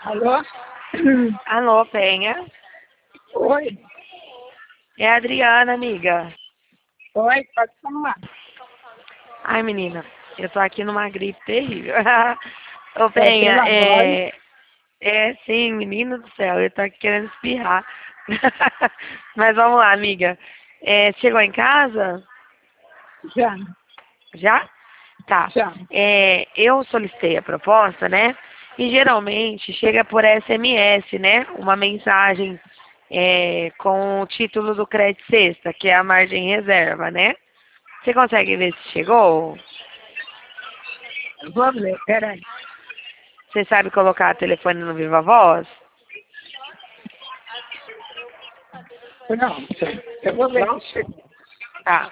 Alô? Alô, Penha? Oi. É a Adriana, amiga. Oi, pode falar. Ai, menina, eu tô aqui numa gripe terrível. Ô, É Penha, pela voz? sim, menino do céu, eu tô aqui querendo espirrar. Mas vamos lá, amiga. Chegou em casa? Já, Já? Tá. já. Eu solicitei a proposta, né? E geralmente chega por SMS, né? Uma mensagem com o título do crédito sexta, que é a margem reserva, né? Você consegue ver se chegou? Vou ver, peraí. Você sabe colocar o telefone no Viva Voz? Pronto. Eu vou ver se chegou. Tá.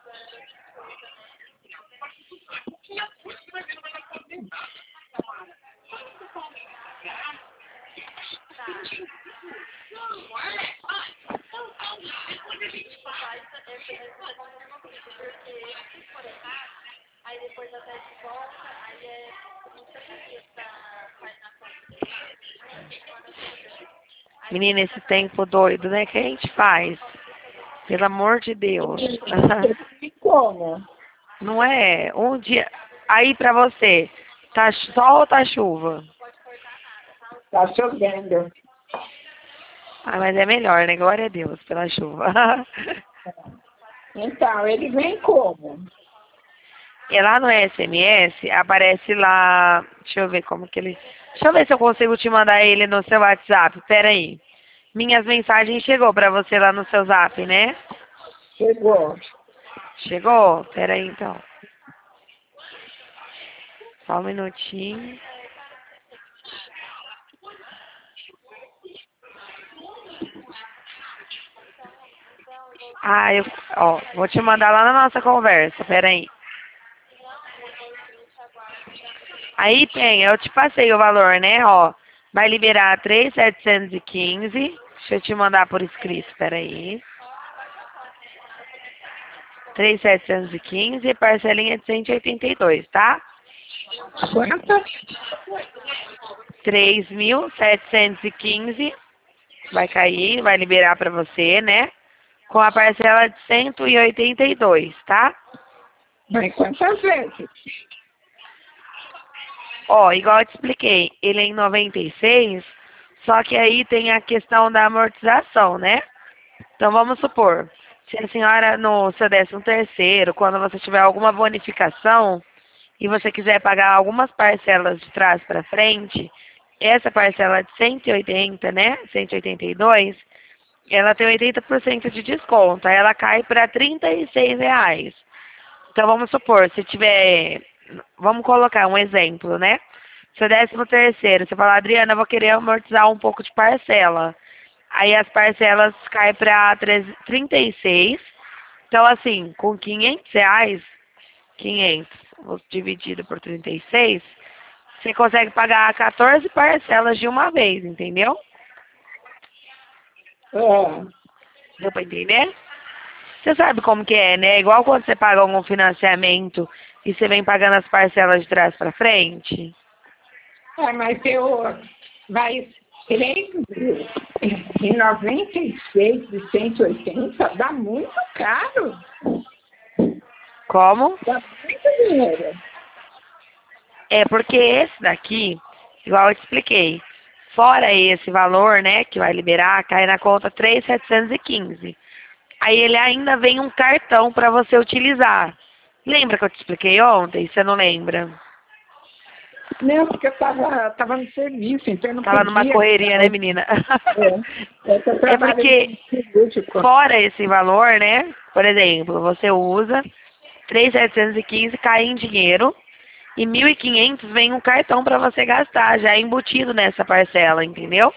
Menina, esse tempo doido, né? Que a gente faz? Pelo amor de Deus. E como? Não é? Um dia. Aí pra você, tá sol ou tá chuva? Tá chovendo. Ah, mas é melhor, né? Glória a Deus pela chuva. Então, ele vem como? E lá no SMS aparece lá. Deixa eu ver como que ele. Deixa eu ver se eu consigo te mandar ele no seu WhatsApp. Pera aí. Minhas mensagens chegou pra você lá no seu Zap, né? Chegou. Chegou? Pera aí então. Só um minutinho. Vou te mandar lá na nossa conversa. Pera aí. Aí tem, eu te passei o valor, né? Ó, vai liberar 3.715. Deixa eu te mandar por escrito, peraí. 3.715, parcelinha de 182, tá? Quanto? 3.715 vai cair, vai liberar pra você, né? Com a parcela de 182, tá? Mas quantas vezes? Ó, igual eu te expliquei, ele é em 96, só que aí tem a questão da amortização, né? Então vamos supor, se a senhora no seu 13º, quando você tiver alguma bonificação e você quiser pagar algumas parcelas de trás para frente, essa parcela de 180, né? 182, ela tem 80% de desconto, aí ela cai para R$ 36. Então vamos supor, se tiver, vamos colocar um exemplo, né? Seu 13º, você fala, Adriana, eu vou querer amortizar um pouco de parcela. Aí as parcelas caem para 36. Então, assim, com R$ 500, 500 dividido por 36, você consegue pagar 14 parcelas de uma vez, entendeu? É. Deu para entender? Você sabe como que é, né? Igual quando você paga algum financiamento e você vem pagando as parcelas de trás para frente. Mas vai 3.096 de 180, dá muito caro. Como? Dá muito dinheiro. É porque esse daqui, igual eu te expliquei, fora esse valor, né, que vai liberar, cai na conta 3.715. Aí ele ainda vem um cartão para você utilizar. Lembra que eu te expliquei ontem? Você não lembra? Não, porque eu tava no serviço, então eu não Tava numa podia. correria, né, menina? É que eu É trabalho porque em cirúrgico. fora esse valor, né? Por exemplo, você usa 3.715 cai em dinheiro e 1.500 vem um cartão para você gastar, já é embutido nessa parcela, entendeu?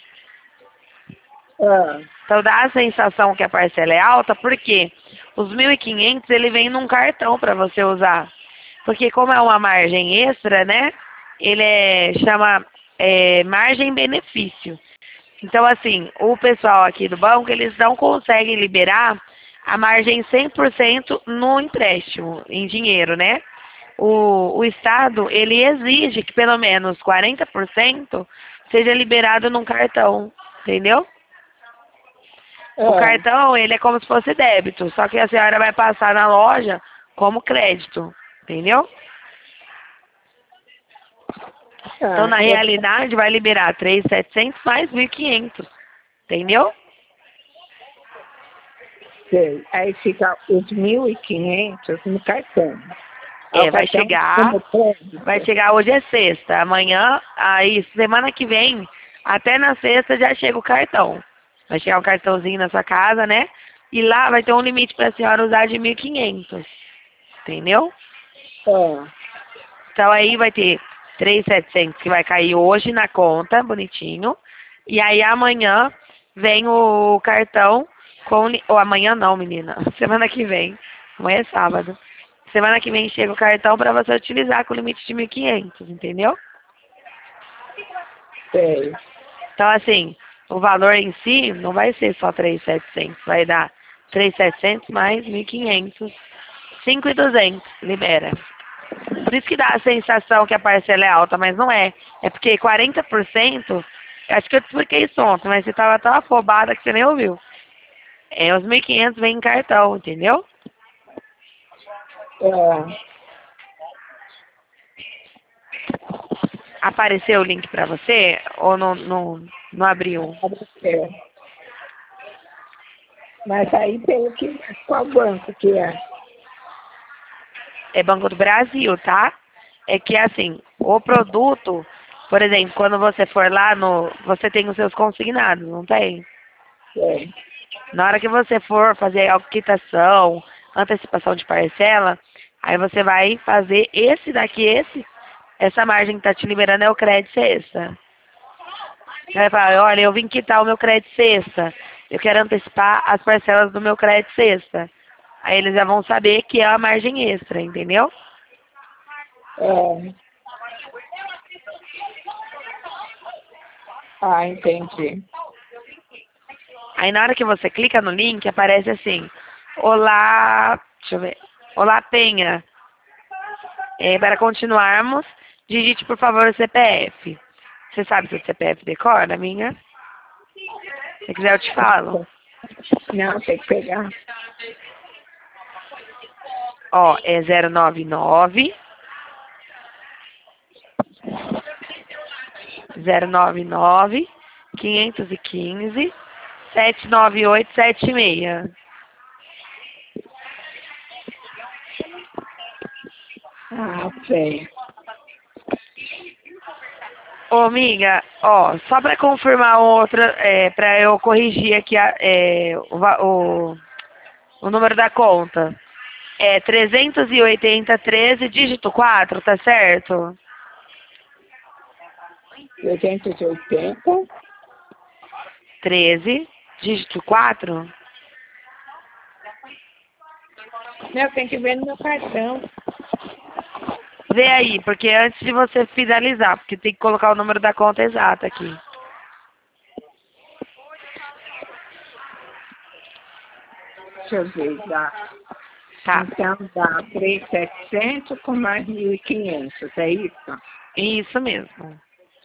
Ah, Então dá a sensação que a parcela é alta, porque os 1.500 ele vem num cartão para você usar. Porque como é uma margem extra, né? Ele chama margem benefício. Então assim, o pessoal aqui do banco, eles não conseguem liberar a margem 100% no empréstimo, em dinheiro, né? O Estado, ele exige que pelo menos 40% seja liberado num cartão, entendeu? O É, cartão, ele é como se fosse débito, só que a senhora vai passar na loja como crédito, entendeu? Então, tá. na realidade, vai liberar 3.700 mais 1.500, entendeu? Sei. Aí fica os 1.500 no cartão. Aí É, o cartão como crédito. vai chegar hoje é sexta, amanhã, aí semana que vem, até na sexta já chega o cartão. Vai chegar um cartãozinho na sua casa, né? E lá vai ter um limite para a senhora usar de 1.500, entendeu? É, Então aí vai ter 3.700 que vai cair hoje na conta, bonitinho. E aí amanhã vem o cartão com... Ou amanhã não, menina. Semana que vem. Amanhã é sábado. Semana que vem chega o cartão para você utilizar com limite de 1.500, entendeu? sei. Então assim, o valor em si não vai ser só 3.700. Vai dar 3.700 mais 1.500. 5.200, libera. Por isso que dá a sensação que a parcela é alta, mas não é. É porque 40%, acho que eu te expliquei isso ontem, mas você estava tão afobada que você nem ouviu. É, os 1.500 vem em cartão, entendeu? É, Apareceu o link pra você ou não abriu? é. Mas aí tem que... Qual banco que é? É Banco do Brasil, tá? É que assim, o produto, por exemplo, quando você for lá no... Você tem os seus consignados, não tem? É. Na hora que você for fazer a quitação, antecipação de parcela, aí você vai fazer esse daqui, essa margem que tá te liberando é o crédito sexta. Você vai falar, olha, eu vim quitar o meu crédito sexta, eu quero antecipar as parcelas do meu crédito sexta. Aí eles já vão saber que é a margem extra, entendeu? É. Ah, entendi. Aí na hora que você clica no link, aparece assim, olá, deixa eu ver, olá Penha, para continuarmos, digite por favor o CPF. Você sabe seu CPF decora, minha? Se quiser eu te falo. Não, tem que pegar. Ó, é 099 099 515 79876. Ah, sei. Ô, amiga, ó, só para confirmar outra, para eu corrigir aqui o número da conta. É 380 13 dígito 4, tá certo? 380. 13 dígito 4. Não, tem que ver no meu cartão. Vê aí, porque antes de você finalizar, porque tem que colocar o número da conta exata aqui. Deixa eu ver, dá. Tá, Então dá 3.700 com mais 1.500, é isso? isso mesmo.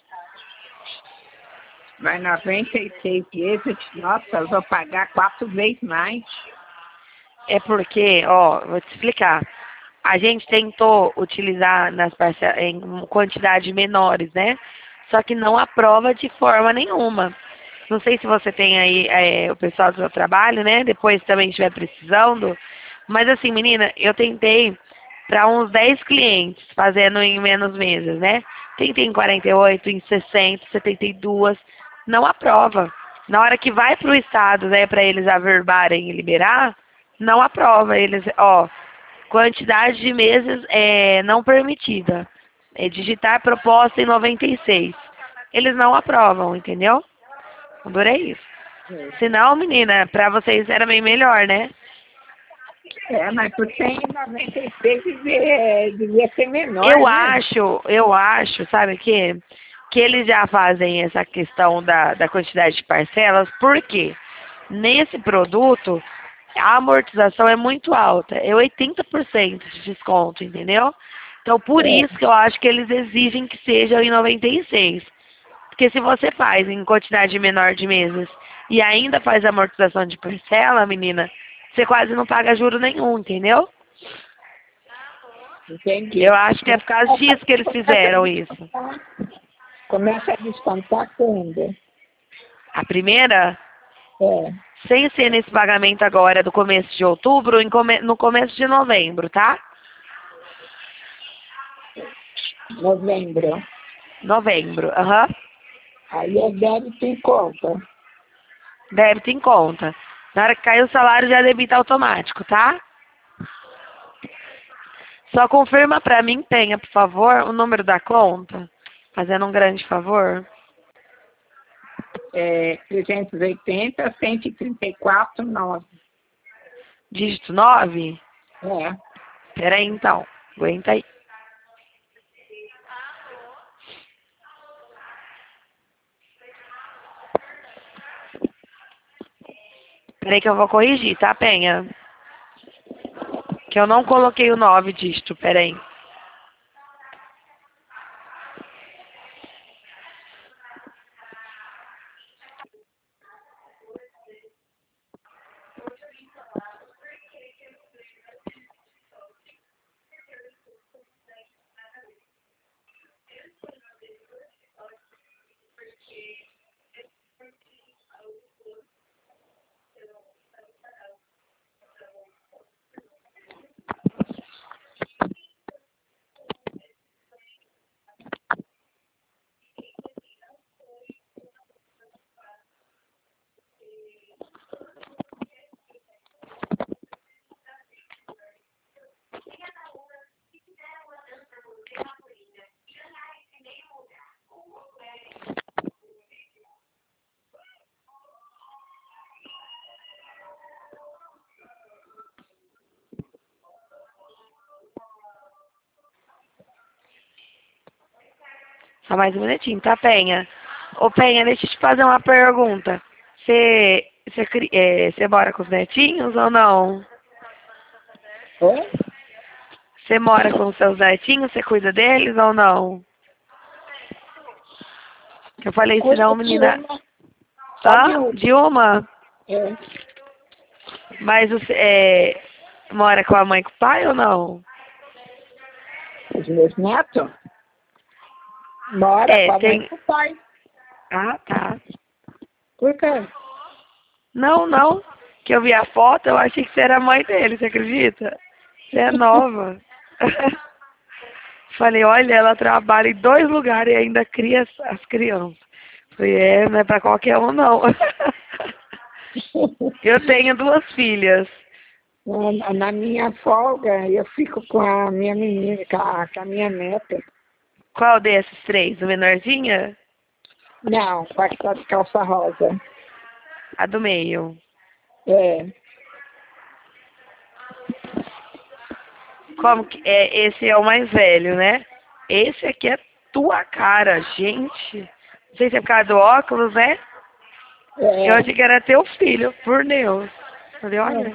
Vai 96 vezes, nossa, eu vou pagar 4 vezes mais. É porque, ó, vou te explicar. A gente tentou utilizar nas parcelas em quantidades menores, né? Só que não aprova de forma nenhuma. Não sei se você tem aí o pessoal do seu trabalho, né? Depois também estiver precisando. Mas assim, menina, eu tentei para uns 10 clientes fazendo em menos meses, né? Tentei em 48, em 60, 72, não aprova. Na hora que vai para o Estado, né, para eles averbarem e liberar, não aprova. Eles, ó, quantidade de meses não permitida. É digitar proposta em 96. Eles não aprovam, entendeu? O duro é isso. Se não, menina, pra vocês era bem melhor, né? É, mas por 196 devia ser menor, Eu né? acho, sabe o quê? Que eles já fazem essa questão da quantidade de parcelas, porque nesse produto a amortização é muito alta, é 80% de desconto, entendeu? Então por É, isso que eu acho que eles exigem que seja em 96. Porque se você faz em quantidade menor de meses e ainda faz amortização de parcela, menina, você quase não paga juro nenhum, entendeu? Entendi. Eu acho que é por causa disso que eles fizeram isso. Começa a descontar quando? A primeira, É, sem ser nesse pagamento agora do começo de outubro, no começo de novembro, tá? novembro. Novembro, aham. Aí é débito em conta. Débito em conta. Na hora que cair o salário já debita automático, tá? Só confirma pra mim, Penha, por favor, o número da conta. Fazendo um grande favor. É 380, 134, 9. Dígito 9. É. Pera aí, então. Aguenta aí. Pera aí que eu vou corrigir, tá, Penha? Que eu não coloquei o 9 dígito, pera aí. Só mais um minutinho, tá, Penha? Ô, Penha, deixa eu te fazer uma pergunta. Você mora com os netinhos ou não? Oi? Você mora com os seus netinhos? Você cuida deles ou não? Eu falei, Cuida senão, de menina... uma, só de Hã? uma. De uma? É. Mas você mora com a mãe e com o pai ou não? Os meus netos moram com a mãe e Tem... com o pai. Ah, tá. Por quê? Não, não. Que eu vi a foto, eu achei que você era a mãe dele, você acredita? Você é nova. Falei, olha, ela trabalha em 2 lugares e ainda cria as crianças. Falei, não é pra qualquer um, não. Eu tenho 2 filhas. Na minha folga, eu fico com a minha menina, com a minha neta. Qual desses 3? O menorzinha? Não, com a que tá de calça rosa. A do meio. É. Como que é? Esse é o mais velho, né? Esse aqui é tua cara, gente. Não sei se é por causa do óculos, né? Eu É. achei que era teu filho, por Deus. Falei, É. olha.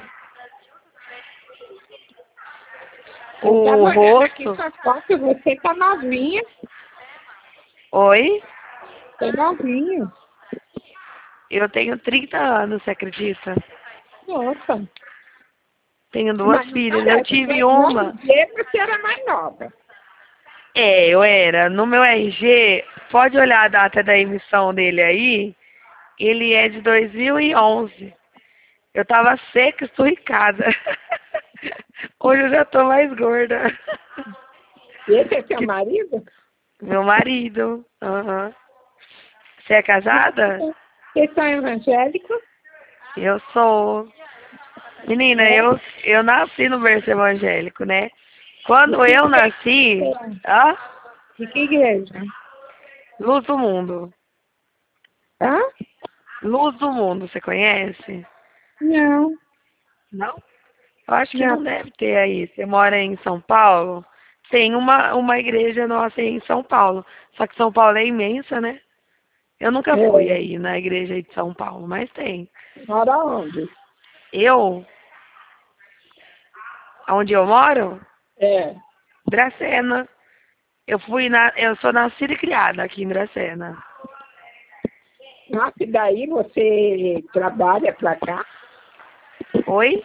Eu tava O olhando aqui rosto. suas fotos, você tá novinha. Oi? Tá novinha. Eu tenho 30 anos, você acredita? Nossa. Tenho 2 Mas não filhas. Eu parece. tive No uma. RG você era mais nova. Eu era. No meu RG, pode olhar a data da emissão dele aí. Ele é de 2011. Eu tava seca, esturricada. Hoje eu já tô mais gorda. Esse é seu Que- marido? Meu marido. Aham. Você é casada? Vocês são evangélicos? Eu sou. Menina, É. eu nasci no berço evangélico, né? De Quando que eu igreja? nasci, ah, De que igreja? Luz do Mundo. Hã? Luz do Mundo, você conhece? Não. Não? Eu acho que Não. não deve ter aí. Você mora em São Paulo? Tem uma igreja nossa aí em São Paulo. Só que São Paulo é imensa, né? Eu nunca fui É. aí na igreja aí de São Paulo, mas tem. Mora onde? Eu, onde eu moro, É. Dracena. Eu sou nascida e criada aqui em Dracena. Nossa, e daí você trabalha para cá? Oi?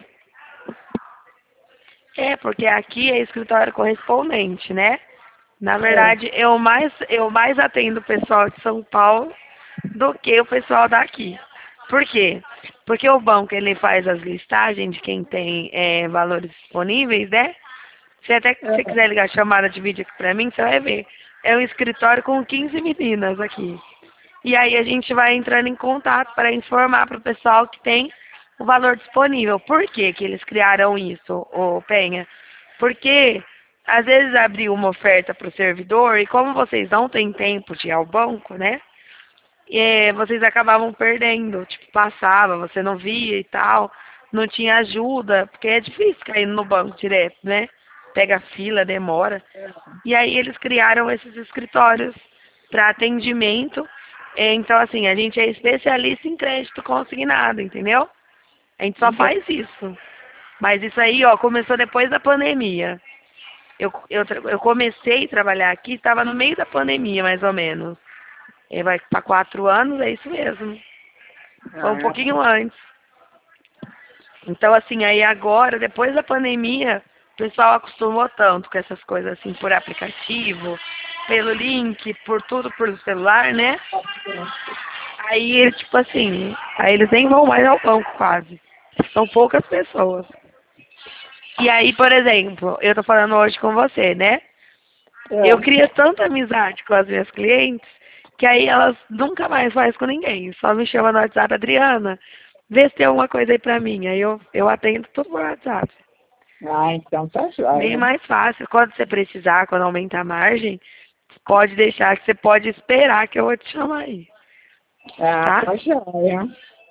É, porque aqui é escritório correspondente, né? Na verdade, eu mais atendo o pessoal de São Paulo do que o pessoal daqui. Por quê? Porque o banco ele faz as listagens de quem tem valores disponíveis, né? Se até que você quiser ligar a chamada de vídeo aqui pra mim, você vai ver. É um escritório com 15 meninas aqui. E aí a gente vai entrando em contato para informar para o pessoal que tem o valor disponível. Por que que eles criaram isso, ô Penha? Porque às vezes abriu uma oferta para o servidor e como vocês não têm tempo de ir ao banco, né? Vocês acabavam perdendo, tipo, passava, você não via e tal, não tinha ajuda, porque é difícil cair no banco direto, né? Pega fila, demora. E aí eles criaram esses escritórios para atendimento. Então, assim, a gente é especialista em crédito consignado, entendeu? A gente só faz isso. Mas isso aí, ó, começou depois da pandemia. Eu comecei a trabalhar aqui, estava no meio da pandemia, mais ou menos. Vai para 4 anos, é isso mesmo. Foi um pouquinho antes. Então, assim, aí agora, depois da pandemia, o pessoal acostumou tanto com essas coisas assim, por aplicativo, pelo link, por tudo por celular, né? Aí, tipo assim, aí eles nem vão mais ao banco quase. São poucas pessoas. E aí, por exemplo, eu tô falando hoje com você, né? Eu crio tanta amizade com as minhas clientes que aí elas nunca mais fazem com ninguém. Só me chama no WhatsApp, Adriana, vê se tem alguma coisa aí pra mim. Aí eu atendo tudo por WhatsApp. Ah, então tá Bem jóia. mais fácil. Quando você precisar, quando aumentar a margem, pode deixar que você pode esperar que eu vou te chamar aí. Ah, Tá? tá jóia.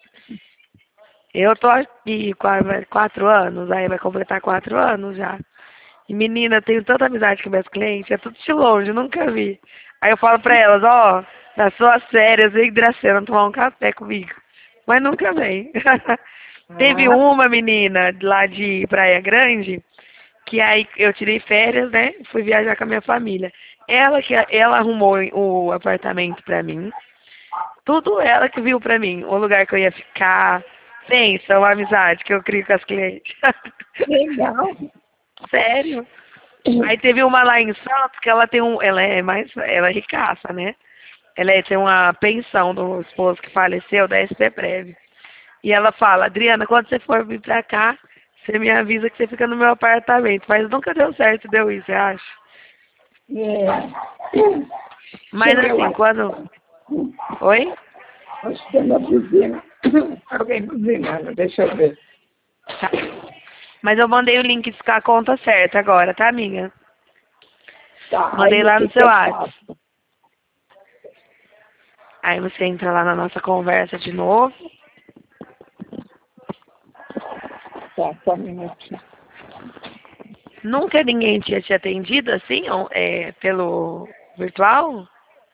Eu tô aqui 4 anos, aí vai completar 4 anos já. E menina, eu tenho tanta amizade com meus clientes, é tudo de longe, nunca vi. Aí eu falo pra elas, ó, nas suas férias, vem em Dracena tomar um café comigo. Mas nunca vem. Teve Ah, uma menina lá de Praia Grande, que aí eu tirei férias, né? Fui viajar com a minha família. Ela arrumou o apartamento pra mim. Tudo ela que viu pra mim. O lugar que eu ia ficar. Pensa, uma amizade que eu crio com as clientes. legal. Sério. Aí teve uma lá em Santos que ela tem ela é ricaça, né? Tem uma pensão do esposo que faleceu da SP Prev. E ela fala, Adriana, quando você for vir pra cá, você me avisa que você fica no meu apartamento. Mas nunca deu certo, deu isso, eu acho. É. Mas assim, quando... Oi? Acho que é uma buzina. Alguém buzinando, deixa eu ver. Tá. Mas eu mandei o link com a conta certa agora, tá, amiga? Tá, Mandei aí o lá que no que seu eu WhatsApp. faço? Aí você entra lá na nossa conversa de novo. Tá, só um minutinho. Nunca ninguém tinha te atendido assim, pelo virtual?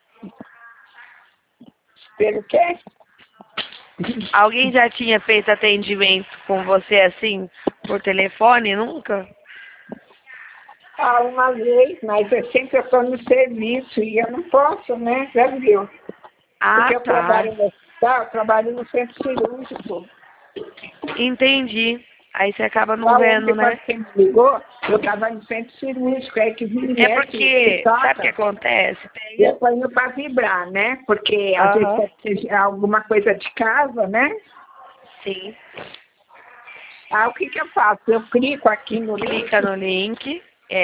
Pelo quê? Alguém já tinha feito atendimento com você assim, por telefone? Nunca? Ah, uma vez, mas sempre eu estou no serviço e eu não posso, né? Já viu? Ah, Porque eu tá. trabalho no hospital, eu trabalho no centro cirúrgico. Entendi. Aí você acaba não Lá vendo, ontem, quando né? você me ligou, eu estava no centro cirúrgico, aí que me É mexe e porque, sabe o que toca. acontece? Eu ponho para vibrar, né? Porque às vezes Aham, pode ser alguma coisa de casa, né? sim. Ah, o que que eu faço? Eu clico aqui no link. Clica no link.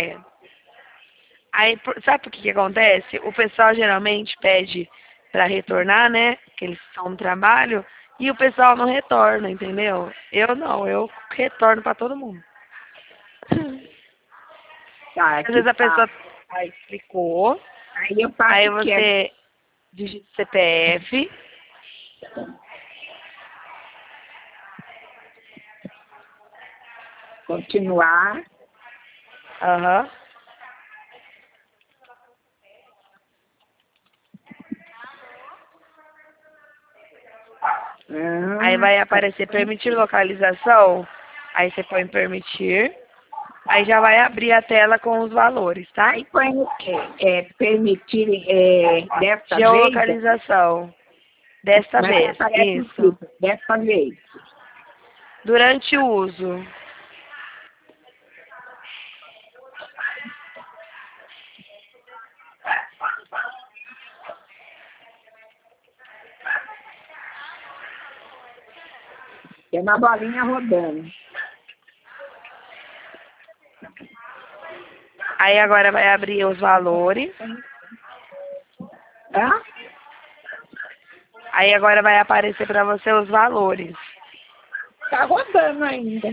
Aí, sabe por que acontece? O pessoal geralmente pede para retornar, né? Que eles estão no trabalho. E o pessoal não retorna, entendeu? Eu não, eu retorno para todo mundo. Tá, Às aqui vezes a tá. pessoa aí clicou, Aí eu faço aí o quê? você digita CPF, Continuar. aham, aí vai aparecer permitir localização, aí você põe permitir, aí já vai abrir a tela com os valores, tá? Aí põe o quê? Permitir desta vez? Geolocalização. Desta Mas vez, aparece isso. escrito, dessa vez. Durante o uso. Tem uma bolinha rodando. Aí agora vai abrir os valores. Hã? Aí agora vai aparecer para você os valores. Tá rodando ainda.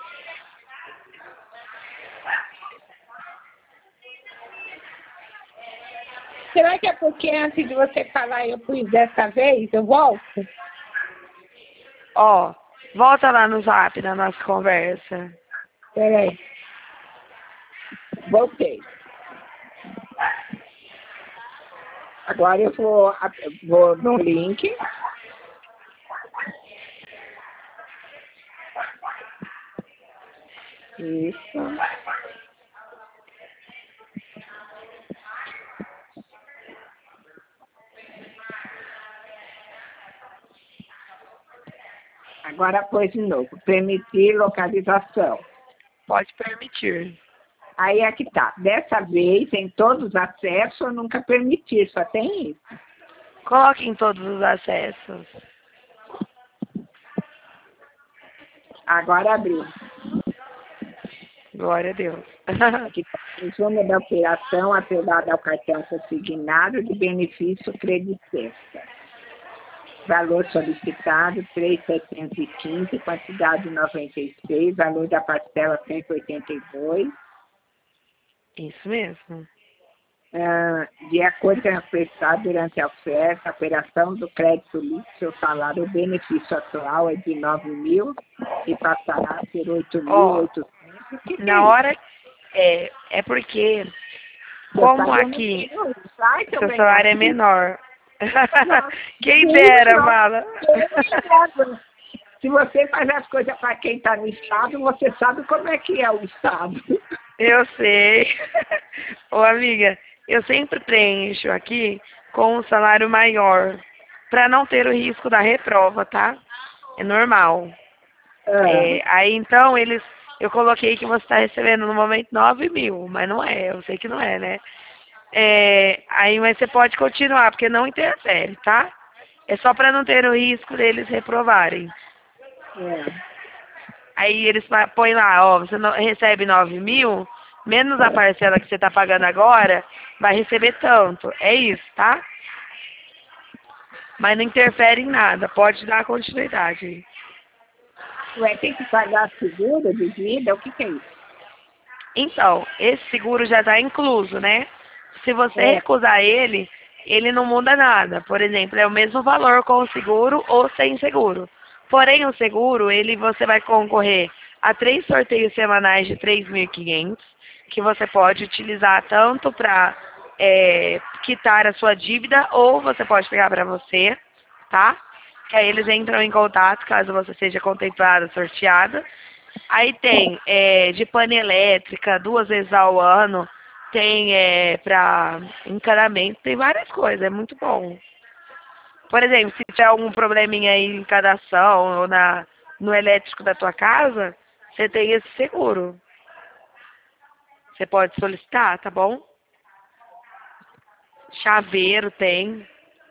Será que é porque antes de você falar eu pus dessa vez? Eu volto? Ó, volta lá no Zap na nossa conversa. Peraí. Voltei. Agora eu vou no link. Isso. Agora pôs de novo. Permitir localização. Pode permitir. Aí é que tá. Dessa vez, em todos os acessos, eu nunca permiti. Só tem isso. Coloque em todos os acessos. Agora abriu. Glória a Deus. Aqui tá. Resumo da operação atrelada ao cartão consignado de benefício creditista. Valor solicitado, 3.715, quantidade 96, valor da parcela 182. Isso mesmo. De acordo com a prestado durante a oferta, a operação do crédito líquido, seu salário, o benefício atual é de 9.000 e passará a ser 8.800. Na hora, é porque, como aqui, seu salário é menor. Quem dera, fala. Se você faz as coisas para quem está no Estado, você sabe como é que é o Estado. Eu sei. Ô, amiga, eu sempre preencho aqui com um salário maior, para não ter o risco da reprova, tá? É normal. Aí então eu coloquei que você está recebendo no momento 9.000, mas não é, eu sei que não é, né? Aí, mas você pode continuar, porque não interfere, tá? É só para não ter o risco deles reprovarem. Aí eles põem lá, ó, você não, recebe 9.000, menos a parcela que você está pagando agora, vai receber tanto. É isso, tá? Mas não interfere em nada, pode dar continuidade. Vai ter que pagar seguro de vida? O que é isso? Então, esse seguro já está incluso, né? Se você recusar ele, ele não muda nada. Por exemplo, é o mesmo valor com o seguro ou sem seguro. Porém, o seguro, você vai concorrer a 3 sorteios semanais de 3.500, que você pode utilizar tanto para quitar a sua dívida, ou você pode pegar para você, tá? Que aí eles entram em contato, caso você seja contemplada, sorteada. Aí tem de pane elétrica, 2 vezes ao ano, tem para encanamento, tem várias coisas, é muito bom. Por exemplo, se tiver algum probleminha aí em encanação ou no elétrico da tua casa, você tem esse seguro. Você pode solicitar, tá bom? Chaveiro tem.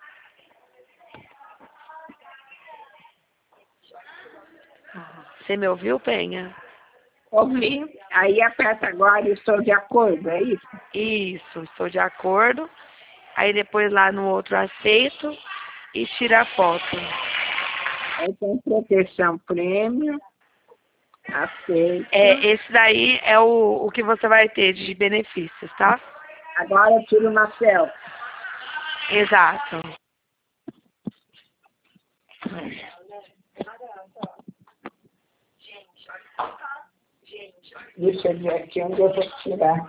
Você me ouviu, Penha? Ouvi. Aí aperta agora, estou de acordo, é isso? Isso, estou de acordo. Aí depois lá no outro aceito e tira a foto. Aí tem proteção prêmio, aceito. Esse daí é o que você vai ter de benefícios, tá? Agora eu tiro uma selfie. Exato. Deixa eu ver aqui onde eu vou tirar.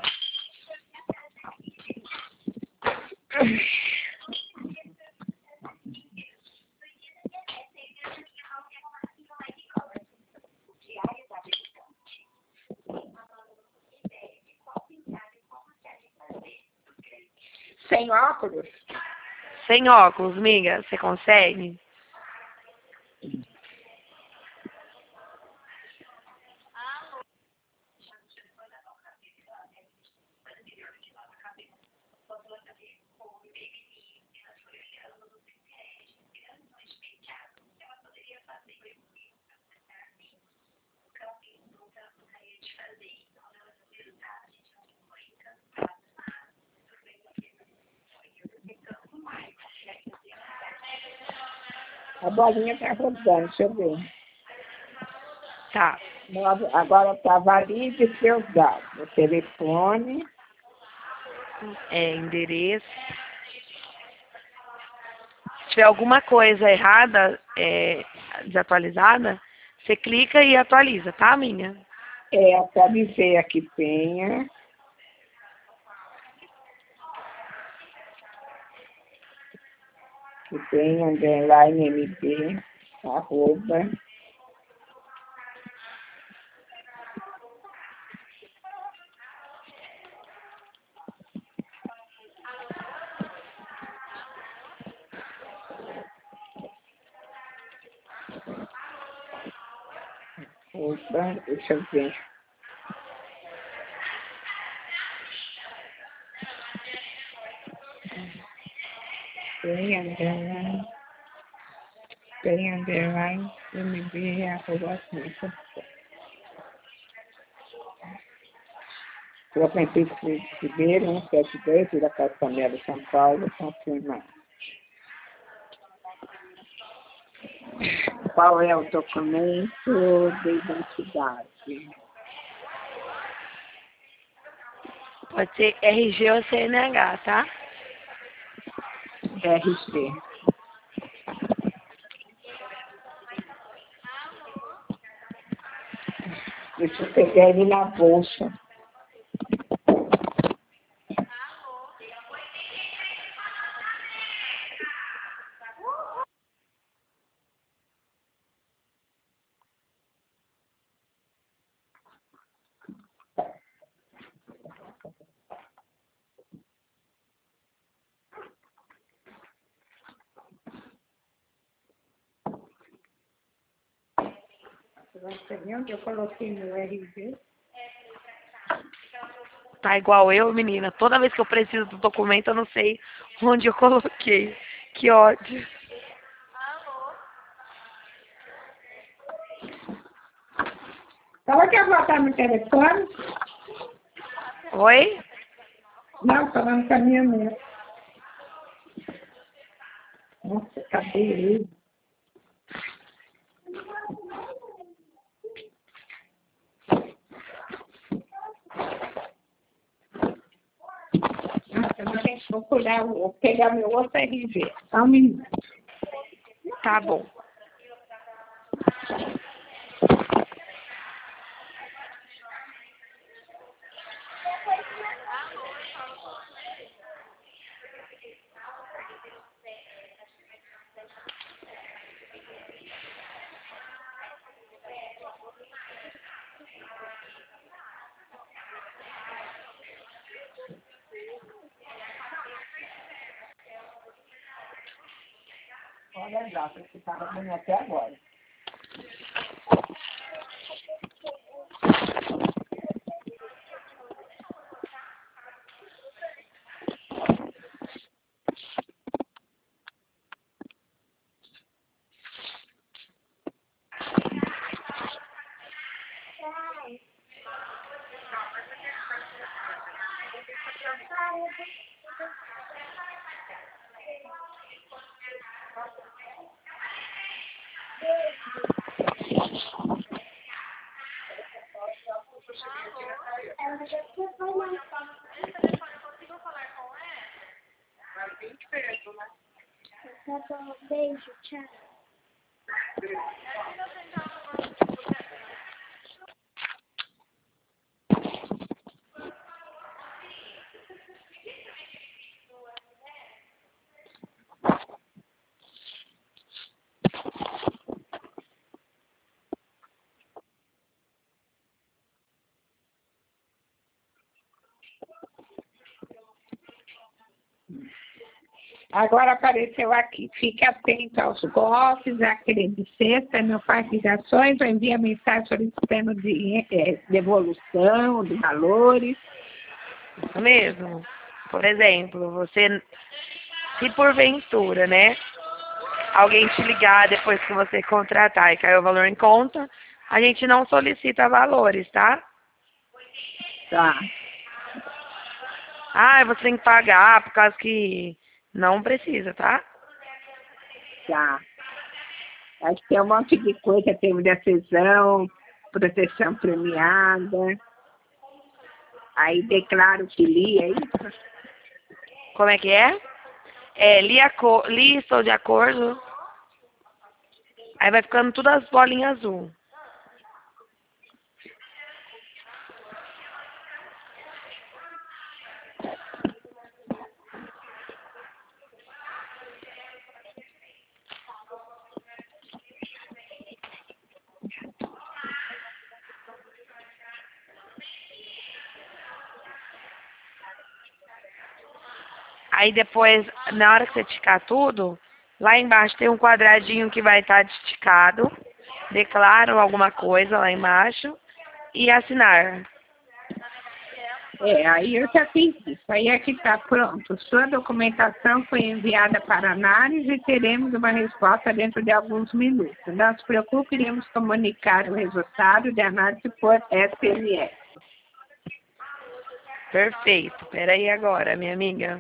Sem óculos? Sem óculos, miga, você consegue? A bolinha está rodando, deixa eu ver. Tá. Agora está valide seus dados. O telefone. Endereço. Se tiver alguma coisa errada, desatualizada, você clica e atualiza, tá, minha? Atualizei aqui, Penha. Que tem underline MB, arroba. Opa, deixa eu ver. Tem underline MB, arroba assim. Coloca Francisco Ribeiro, 172, Vila Castanelo, São Paulo, confirmar. Qual é o documento de identidade? Pode ser RG ou CNH, tá? RG. Deixa eu pegar ele na bolsa. Você viu onde eu coloquei no RG? Tá igual eu, menina. Toda vez que eu preciso do documento, eu não sei onde eu coloquei. Que ódio. Ela quer botar no telefone? Oi? Não, falando com a minha mãe. Nossa, cadê ele? Nossa, eu não tenho que procurar, vou pegar meu outro RG. Só um minuto. Tá bom. Olha lá, você estava bem até agora. Beijo, tchau. Agora apareceu aqui. Fique atento aos golpes, a credicência, no parque de ações, ou envia mensagem solicitando devolução de valores. Isso mesmo? Por exemplo, você, se porventura, né, alguém te ligar depois que você contratar e cair o valor em conta, a gente não solicita valores, tá? Tá, Ah, você tem que pagar por causa que não precisa, tá? tá. Acho que tem um monte de coisa, termo de adesão, proteção premiada. Aí declaro que li, é isso? Como é que é? É, li, estou de acordo. Aí vai ficando tudo as bolinhas azul. Aí depois, na hora que você esticar tudo, lá embaixo tem um quadradinho que vai estar esticado. Declaro alguma coisa lá embaixo. E assinar. Aí eu já fiz isso. Aí é que está pronto. Sua documentação foi enviada para análise e teremos uma resposta dentro de alguns minutos. Não se preocupe, iremos comunicar o resultado de análise por SMS. Perfeito. Peraí agora, minha amiga.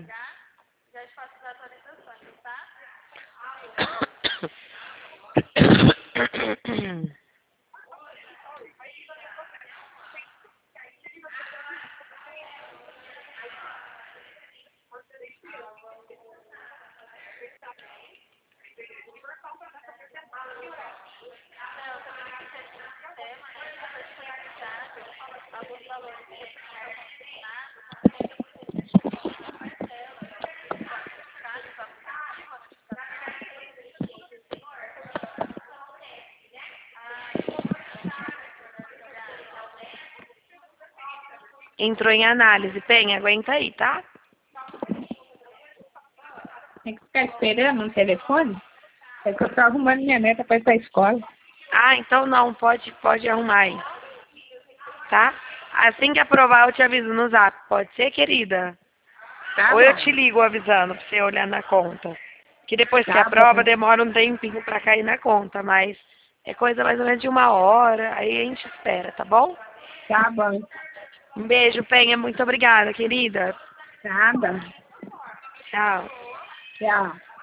Entrou em análise. Penha, aguenta aí, tá? Tem que ficar esperando no telefone? É que eu estou arrumando minha neta para ir para a escola. Ah, então não. Pode arrumar aí. Tá? Assim que aprovar, eu te aviso no zap. Pode ser, querida? Tá Ou eu bom. te ligo avisando pra você olhar na conta. Que depois que Tá aprova, bom. demora um tempinho pra cair na conta. Mas é coisa mais ou menos de 1 hora. Aí a gente espera, tá bom? Tá bom. Um beijo, Penha. Muito obrigada, querida. Nada. Tchau. Tchau.